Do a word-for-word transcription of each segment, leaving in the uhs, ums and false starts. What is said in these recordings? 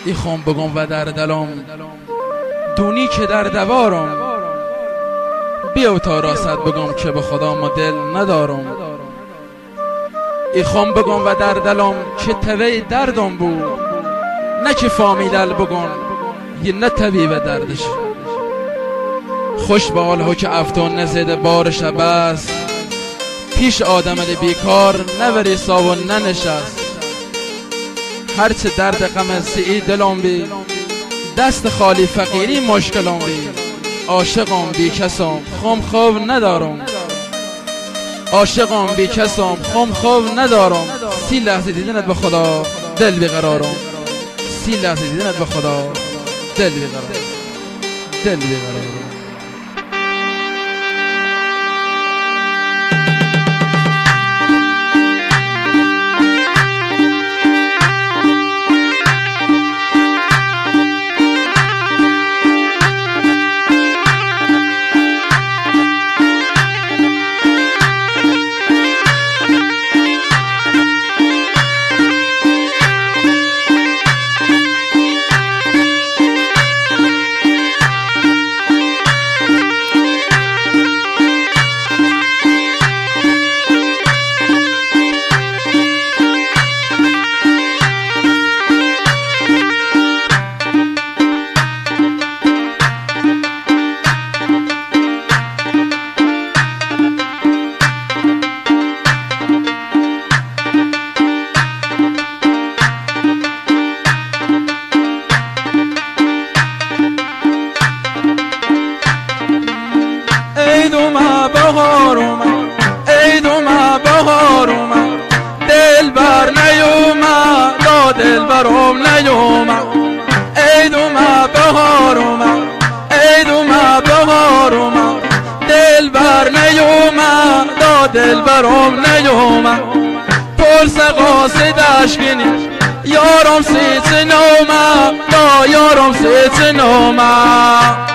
ایخوام بگم و در دلم دونی که در دوارم، بیا تا راست بگم که به خدا ما دل ندارم. ایخوام بگم و در دلم که توی دردم بود، نه که فامیدل بگم یه نه طبیب دردش. خوش به حال که افتون نزده بارش بس، پیش آدم بیکار نوری ساو ننشست. هرچه درد غم سی دلم بی، دست خالی فقیری مشکلم بی. عاشقم بی کسم خم خواب ندارم، عاشقم بی کسم خم خواب ندارم. سی لحظه دیدنت به خدا دل بیقرارم، سی لحظه دیدنت به خدا دل بیقرارم، دل بیقرارم. بهار اومد، عید اومد، بهار اومد، دل بر نیومد، دا دل برم نیومد. عید اومد، بهار اومد، عید اومد، بهار اومد، دل بر نیومد، دا دل برم نیومد. پرس قاصدش کنی یارم سی چنومد، دا یارم سی چنومد.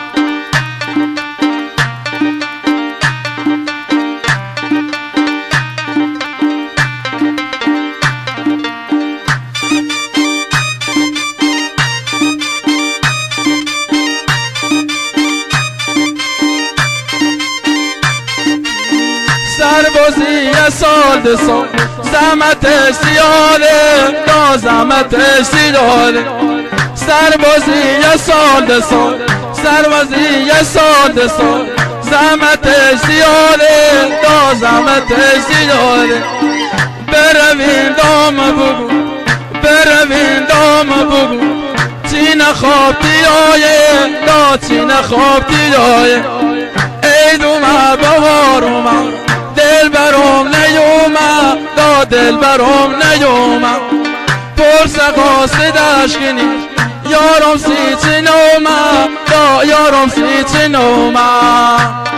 سربازی سال ده سال زحمتش زیاده، دا زحمتش زیاده. سربازی سال ده سال، سربازی سال ده سال زحمتش زیاده، دا زحمتش زیاده. برویم دام بگو، برویم دام بگو، چی نخواب دیایه، دا چی نخواب دیایه. عید اومد، بهار اومد، دل برم نیومد، دا دل برم نیومد. پرس قاصدش کنی یارم سی چنومد، دا یارم سی چنومد.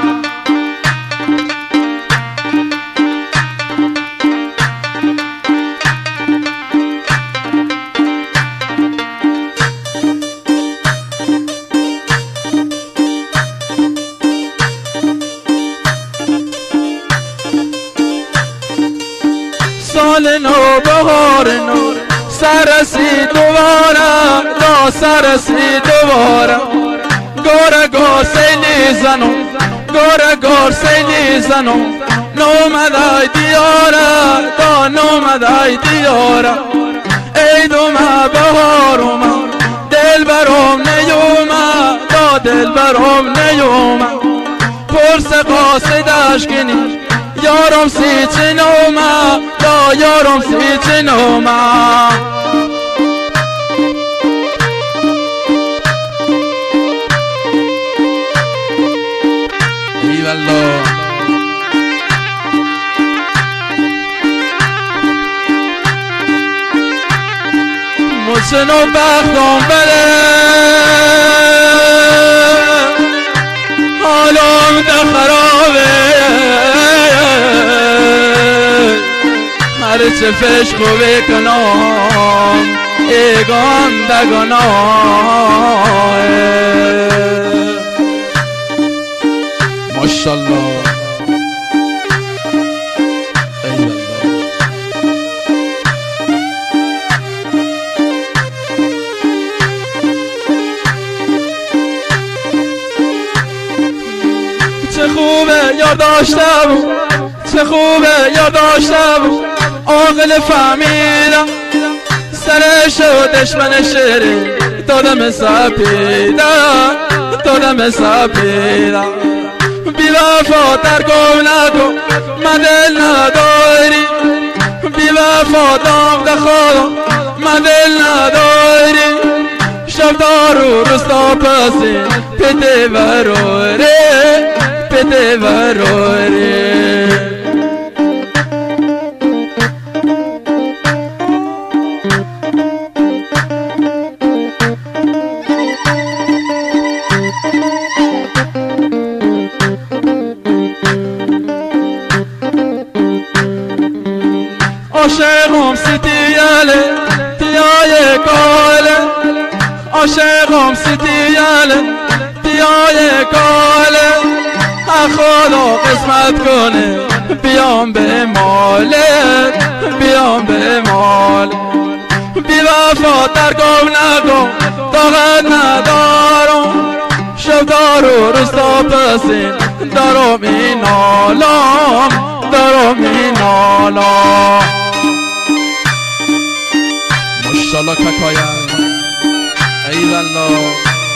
سال نو، بهار نو، سرسی دوباره، دا سرسی دوباره. گوره گور سیلی زنم، گوره گور سیلی زنم، نومدای دیاره، دا نومدای دیاره. عید اومد، بهار اومد، دل برم نیومد، دا دل برم نیومد. پرس قاصدش کنی یارم سی چنومد، دا یارم سی چنومد. ای والله مچنو بختم بره، حالم ده خرابه. هرچه فش خوبه کنم ایگان دگناه. ماشالله چه خوبه یار داشتم، چه خوبه یار داشتم، عاقل فهمیدم سرش و دشمن شیری دادم سپیدم، دادم سپیدم. بی وفا در گم نکن من دل نداری، بی وفا دام دخواه من دل نداری. شب دارو رستا پسی پته وروری، پته وروری. عاشقم ستیاله دیای کاله، عاشقم ستیاله دیای کاله. خدا قسمت کنه بیام به مالت، بیام به مال. بی وفا در گم نکن طاقت ندارم، شب دارو رستا پسین دارم این نالام، دارم این نالام. ماشاءالله ککایم ای والله.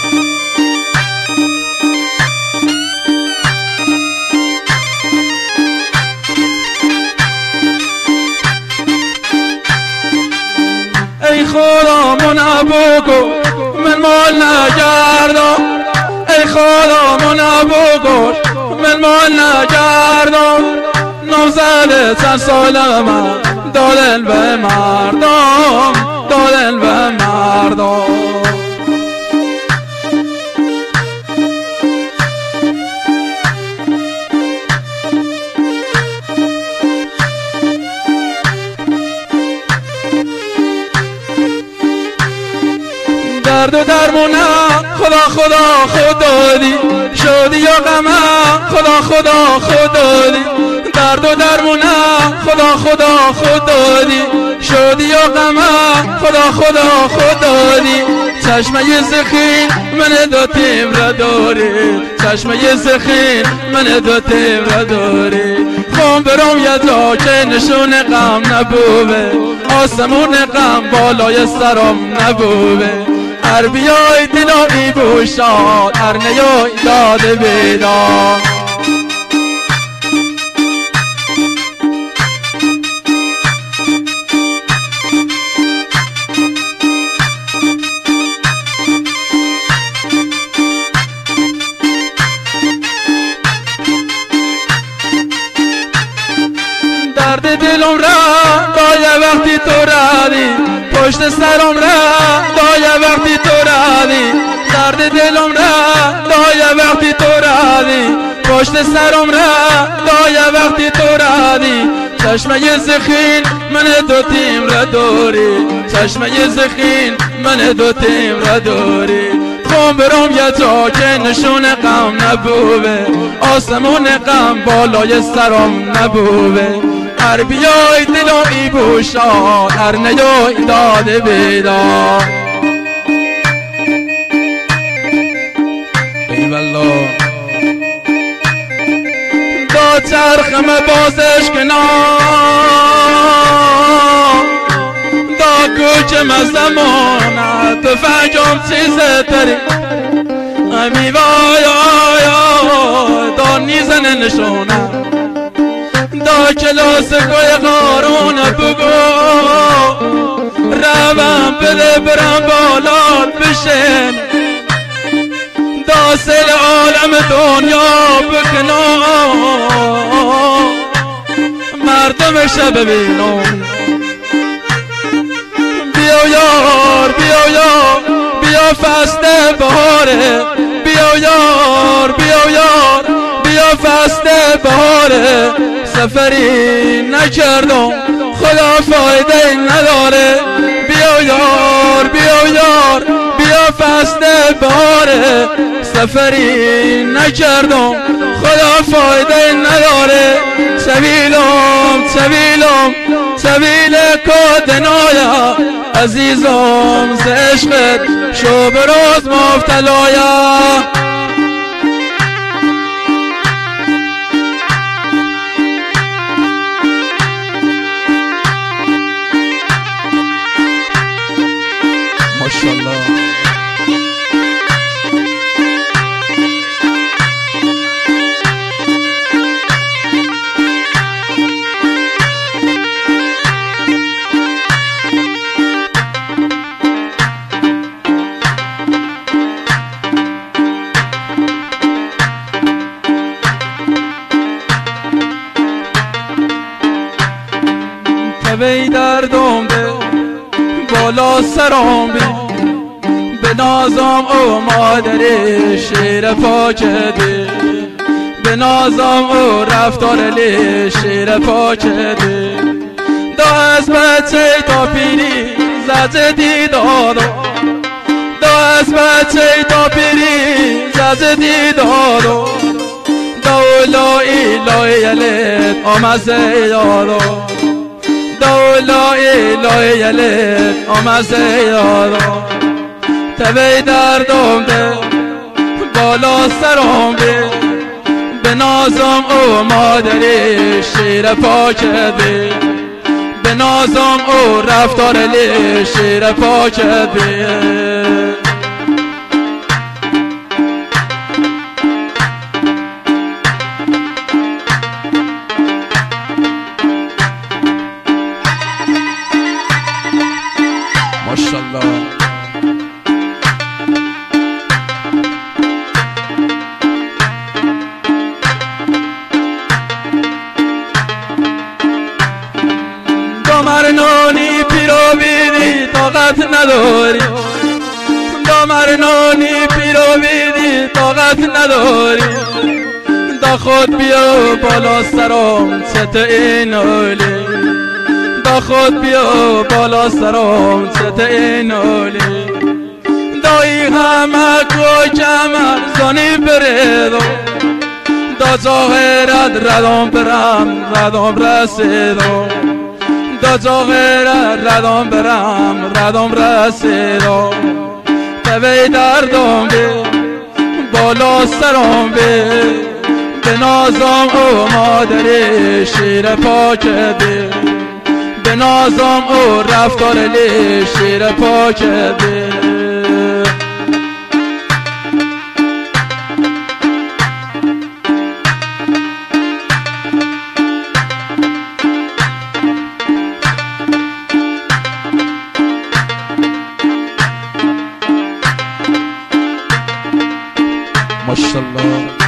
ای خدا من ابوکو من مال نگردم، ای خدا من ابوکو من مال نگردم. نوزده چند سالم دادن به مردم، دادن به مردم. درد و درمونم خدا خدا خود دادی، شادی یا غمم خدا خدا خود دادی. درد و درمونم خدا خدا خود دادی، شادی یا غمم خدا خدا خود دادی. چشمه سخین من دو تیم را داری، چشمه سخین من دو تیم را داری. خون برام یه جا که نشون غم نبوه، آسمون غم بالای سرم نبوه. هر بیای دلایی بوشاد، هر نیای داد بیدار. درد دلم را دایه وقتی تو ردی، پشت سرم را دایه وقتی تو ردی. درد دلم را دایه وقتی تو ردی، پشت سرم را دایه وقتی تو ردی. چشمه سخین من دو تیم را داری، چشمه سخین من دو تیم را داری. خون برام یه جا که نشون غم نبوه، آسمون غم بالای سرم نبوه. هر بیای دلایی بوشاد، هر نیای داد بیدار. ای والله دا چرخم بازش کنار، دا کوچه مزمانه تو فجام چیزه تری. امی وای آیا دا نیزن نشونه، دا کلاس کوی قارون بگو روم بده برم بالات بشن. دا سل عالم دنیا بکنم مردم شب ببینم. بیا یار بیا یار بیا فصل بهاره، بیا یار بیا یار بیا فصل بهاره. سفری نکردم خدا فایده نداره، بیا یار بیا یار بیا فصل بهاره. سفری نکردم خدا فایده نداره. سبیلم سبیلم سبیل کدنایا، عزیزم ز عشقت شو به روز مبتلایا. تبی دردم به بالا سرم بی به نازم او مادری شیر پاکدی به نازم او رفتار لی شیر پاکدی دا از بچه تا پیری زدی دادو دا از بچه تا پیری زدی دادو دولا ایلای یلت آمزه یادو دولا ایلای یلت آمزه یادو تبی دردم ده بالا سرم به به نازم او مادری شیر پاکدی به نازم او رفتار لی شیر پاکدی ماشاءالله دامرنانی پیرو بیدی طاقت نداری دامرنانی پیرو بیدی طاقت نداری دا خود بیا بالا سرم ست این اولی دا خود بیا بالا سرم ست این اولی دایی همه کو کمر زانی بریدو دا ظاهرت ردم برم ردم رسیدو دا ظاهرت ردم برم ردم رسیدو تبی دردم بی بالا سرم بی به نازم او مادری شیر پاکدی به نازم او رفتار لی شیر پاکدی ماشاءالله